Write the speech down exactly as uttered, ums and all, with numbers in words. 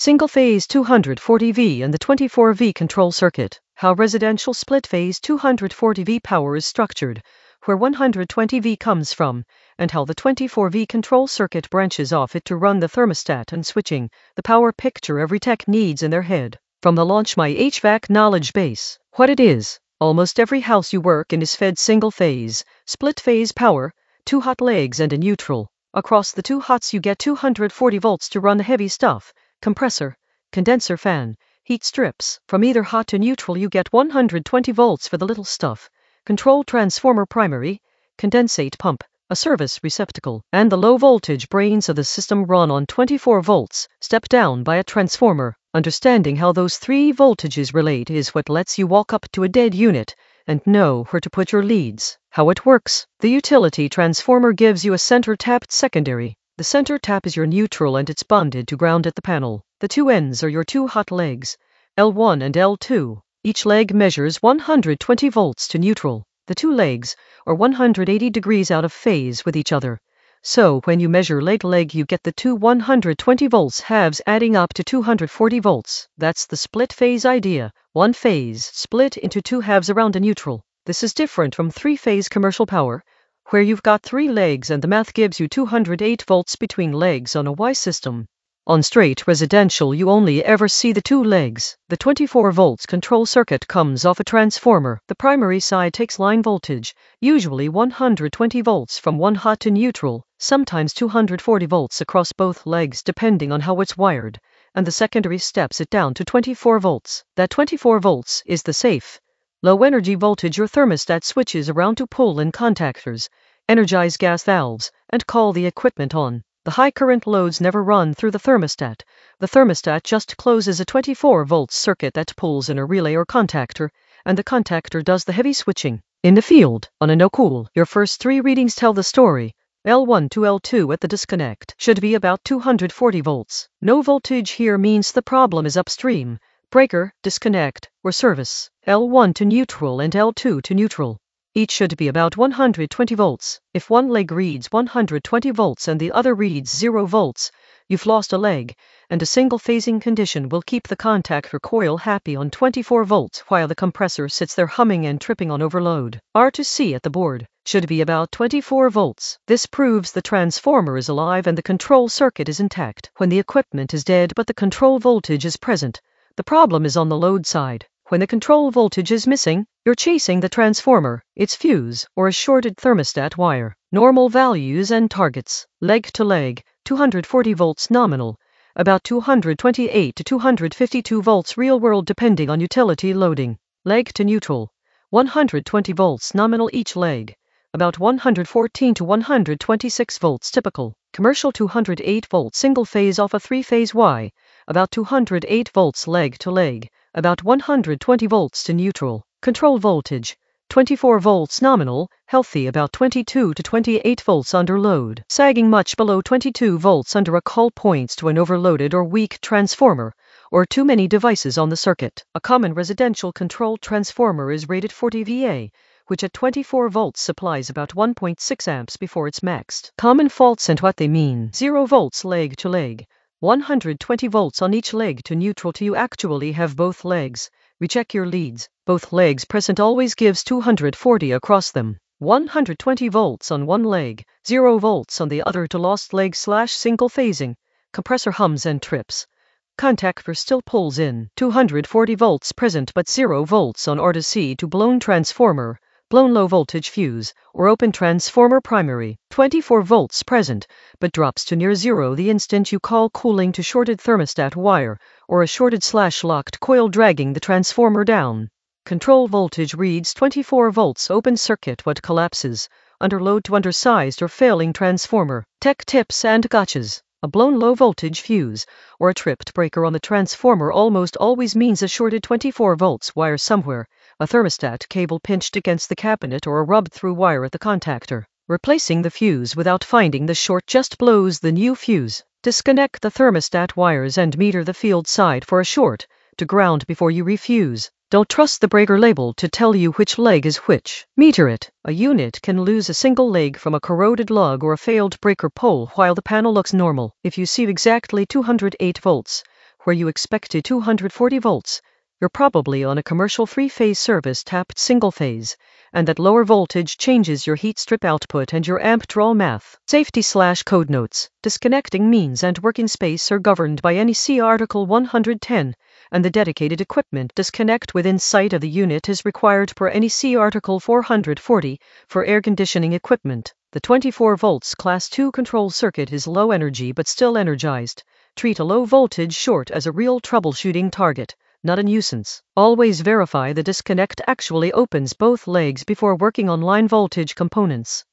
Single-phase two hundred forty volt and the twenty-four volt control circuit. How residential split-phase two hundred forty volt power is structured, where one hundred twenty volt comes from, and how the twenty-four volt control circuit branches off it to run the thermostat and switching, the power picture every tech needs in their head. From the Launch My H V A C knowledge base. What it is. Almost every house you work in is fed single-phase, split-phase power, two hot legs and a neutral. Across the two hots you get two hundred forty volts to run the heavy stuff. Compressor, condenser fan, heat strips. From either hot to neutral you get one hundred twenty volts for the little stuff. Control transformer primary, condensate pump, a service receptacle, and the low voltage brains of the system run on twenty-four volts, step down by a transformer. Understanding how those three voltages relate is what lets you walk up to a dead unit and know where to put your leads. How it works. The utility transformer gives you a center tapped secondary. The center tap is your neutral and it's bonded to ground at the panel. The two ends are your two hot legs, L one and L two. Each leg measures one hundred twenty volts to neutral. The two legs are one hundred eighty degrees out of phase with each other. So when you measure leg to leg you get the two one hundred twenty volts halves adding up to two hundred forty volts. That's the split phase idea. One phase split into two halves around a neutral. This is different from three-phase commercial power, where you've got three legs and the math gives you two hundred eight volts between legs on a Y system. On straight residential you only ever see the two legs. The twenty-four volts control circuit comes off a transformer. The primary side takes line voltage, usually one hundred twenty volts from one hot to neutral, sometimes two hundred forty volts across both legs depending on how it's wired, and the secondary steps it down to twenty-four volts. That twenty-four volts is the safe, low energy voltage your thermostat switches around to pull in contactors, energize gas valves, and call the equipment on. The high current loads never run through the thermostat. The thermostat just closes a twenty-four volt circuit that pulls in a relay or contactor, and the contactor does the heavy switching. In the field, on a no-cool, your first three readings tell the story. L one to L two at the disconnect should be about two hundred forty volts. No voltage here means the problem is upstream, breaker, disconnect, or service. L one to neutral and L two to neutral. Each should be about one hundred twenty volts. If one leg reads one hundred twenty volts and the other reads zero volts, you've lost a leg, and a single phasing condition will keep the contactor coil happy on twenty-four volts while the compressor sits there humming and tripping on overload. R to C at the board should be about twenty-four volts. This proves the transformer is alive and the control circuit is intact. When the equipment is dead but the control voltage is present, the problem is on the load side. When the control voltage is missing, you're chasing the transformer, its fuse, or a shorted thermostat wire. Normal values and targets. Leg to leg, two hundred forty volts nominal, about two hundred twenty-eight to two hundred fifty-two volts real world depending on utility loading. Leg to neutral, one hundred twenty volts nominal each leg, about one hundred fourteen to one hundred twenty-six volts typical. Commercial two hundred eight volt single phase off a three-phase Y, about two hundred eight volts leg to leg, about one hundred twenty volts to neutral. Control voltage, twenty-four volts nominal, healthy about twenty-two to twenty-eight volts under load. Sagging much below twenty-two volts under a call points to an overloaded or weak transformer, or too many devices on the circuit. A common residential control transformer is rated forty volts, which at twenty-four volts supplies about one point six amps before it's maxed. Common faults and what they mean. zero volts leg to leg, one hundred twenty volts on each leg to neutral till you actually have both legs. Recheck your leads. Both legs present always gives two hundred forty across them. one hundred twenty volts on one leg, zero volts on the other to lost leg slash single phasing. Compressor hums and trips. Contactor still pulls in. two hundred forty volts present but zero volts on R to C to blown transformer, blown low voltage fuse, or open transformer primary. twenty-four volts present, but drops to near zero the instant you call cooling to shorted thermostat wire, or a shorted slash locked coil dragging the transformer down. Control voltage reads twenty-four volts open circuit what collapses, under load to undersized or failing transformer. Tech tips and gotchas. A blown low voltage fuse, or a tripped breaker on the transformer almost always means a shorted twenty-four volts wire somewhere, a thermostat cable pinched against the cabinet or a rubbed through wire at the contactor. Replacing the fuse without finding the short just blows the new fuse. Disconnect the thermostat wires and meter the field side for a short, to ground before you refuse. Don't trust the breaker label to tell you which leg is which. Meter it. A unit can lose a single leg from a corroded lug or a failed breaker pole while the panel looks normal. If you see exactly two hundred eight volts, where you expected two hundred forty volts. You're probably on a commercial three-phase service tapped single-phase, and that lower voltage changes your heat strip output and your amp draw math. Safety slash code notes. Disconnecting means and working space are governed by N E C Article one hundred ten, and the dedicated equipment disconnect within sight of the unit is required per N E C Article four hundred forty for air conditioning equipment. The twenty-four volts Class two control circuit is low energy but still energized. Treat a low voltage short as a real troubleshooting target, not a nuisance. Always verify the disconnect actually opens both legs before working on line voltage components.